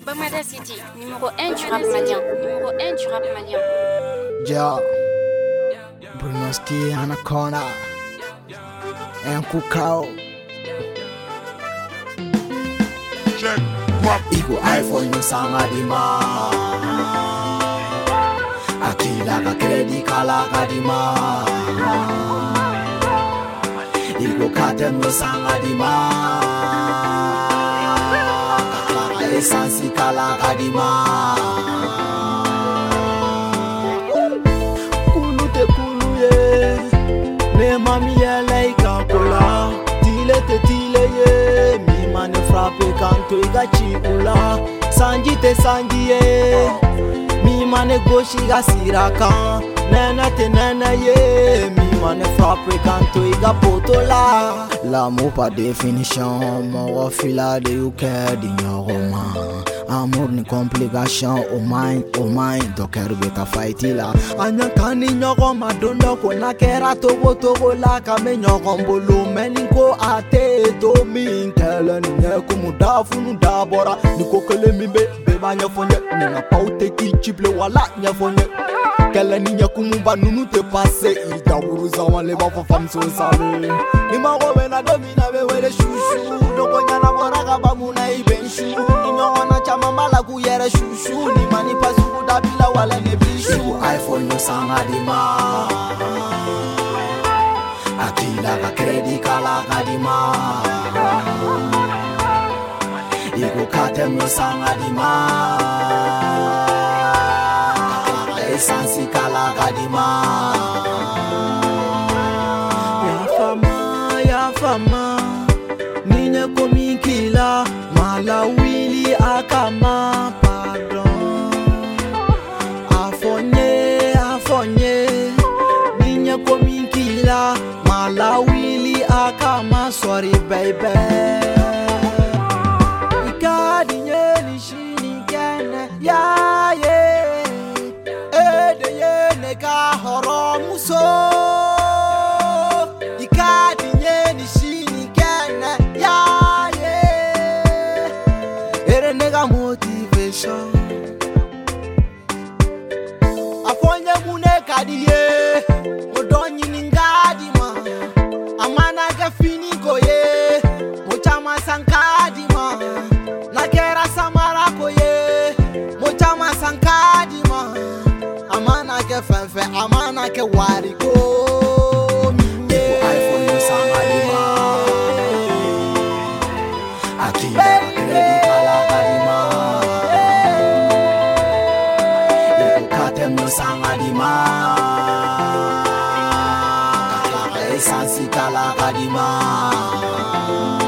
Bamada City, numéro 1 du rap malien. Numéro 1 du rap malien. Ja, Brunoski Anaconda, Nkukao. Iko iPhone no sanga dima, akila ka credit kala kadima. Iko katem no sanga dima, kakla esansi kala kadima. Kulu te kulu ye, ne mami ye like kola, tile te tile ye, mi mane frappe kanto iga chikula, sanji te sanji ye, mi mane goshi ga siraka, nena te nena ye, mi mane frappe kanto iga potola. L'amour par définition, mon fila de yuke di nyoroma. Amour ni complication, oh mine, docker beta fightila. Anya kani nyoko madondo ko na kera togo la kame nyoko mbolo meninko ate to min kele ni nyeko mudafu nudabora niko kele mimbe beba nyafonye nina paute ki chiple wala nyafonye kele ni nyeko mumba nunu te passe ita buruza wale ba fam so sale ni mago bena domina be wele shushu doko nyana boraga bamuna ibenshu ni nyona chama mala ku yere shushu ni mani pasuku dabila wala ne bishu iPhone no sanga dima akila ka credit kala kadima iko katem no sanga dima esansi kala kadima. Ya fama nine komikila malawili akama pardon afonye nine komikila malawili akama sorry baby ikadinye nishini kene ya ye edeye neka horomuso ikadinye nishini kene ya ye ere nega motivation afonye mune kadiye modonyi ningadima amana ga fini koye mochama sankadima nakera samara koye mochama sankadima amana ke fanfe amana ke wariko mine iPhone no sangadima akila credit kala kadima iko katem no sangadima kakla esansi kala kadima.